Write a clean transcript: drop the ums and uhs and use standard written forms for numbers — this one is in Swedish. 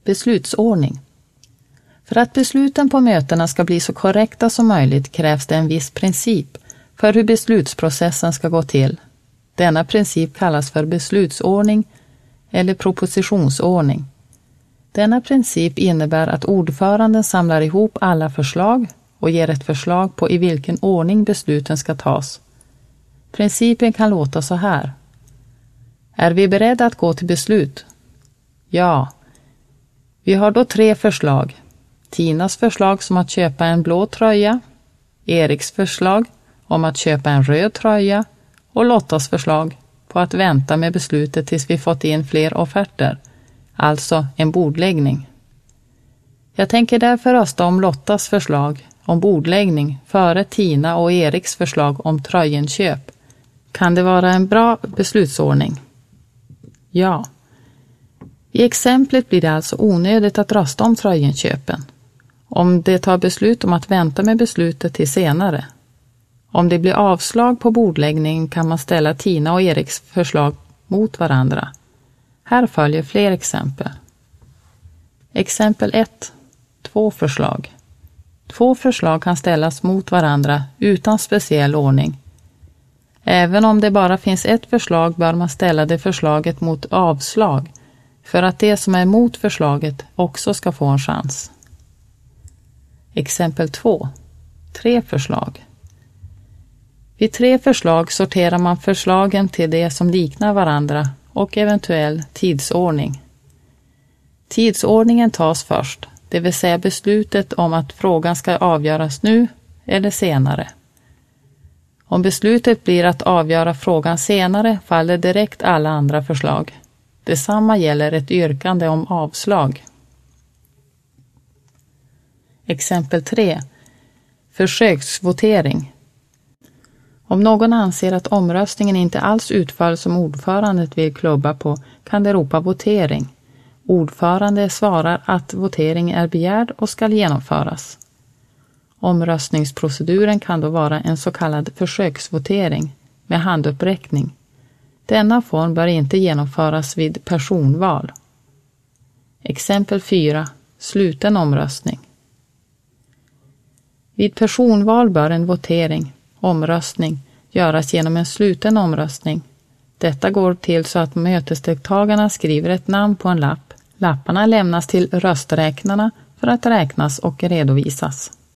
Beslutsordning. För att besluten på mötena ska bli så korrekta som möjligt krävs det en viss princip för hur beslutsprocessen ska gå till. Denna princip kallas för beslutsordning eller propositionsordning. Denna princip innebär att ordföranden samlar ihop alla förslag och ger ett förslag på i vilken ordning besluten ska tas. Principen kan låta så här. Är vi beredda att gå till beslut? Ja. Vi har då 3 förslag. Tinas förslag som att köpa en blå tröja, Eriks förslag om att köpa en röd tröja och Lottas förslag på att vänta med beslutet tills vi fått in fler offerter, alltså en bordläggning. Jag tänker därför rösta om Lottas förslag om bordläggning före Tina och Eriks förslag om tröjenköp. Kan det vara en bra beslutsordning? Ja. I exemplet blir det alltså onödigt att rösta om tröjenköpen. Om det tar beslut om att vänta med beslutet till senare. Om det blir avslag på bordläggning kan man ställa Tina och Eriks förslag mot varandra. Här följer fler exempel. Exempel 1. 2 förslag. 2 förslag kan ställas mot varandra utan speciell ordning. Även om det bara finns ett förslag bör man ställa det förslaget mot avslag för att det som är emot förslaget också ska få en chans. Exempel 2. 3 förslag. Vid 3 förslag sorterar man förslagen till det som liknar varandra och eventuell tidsordning. Tidsordningen tas först, det vill säga beslutet om att frågan ska avgöras nu eller senare. Om beslutet blir att avgöra frågan senare faller direkt alla andra förslag. Detsamma gäller ett yrkande om avslag. Exempel 3. Försöksvotering. Om någon anser att omröstningen inte alls utföll som ordförandet vill klubba på kan det ropa votering. Ordförande svarar att votering är begärd och ska genomföras. Omröstningsproceduren kan då vara en så kallad försöksvotering med handuppräckning. Denna form bör inte genomföras vid personval. Exempel 4. Sluten omröstning. Vid personval bör en votering, omröstning, göras genom en sluten omröstning. Detta går till så att mötesdeltagarna skriver ett namn på en lapp. Lapparna lämnas till rösträknarna för att räknas och redovisas.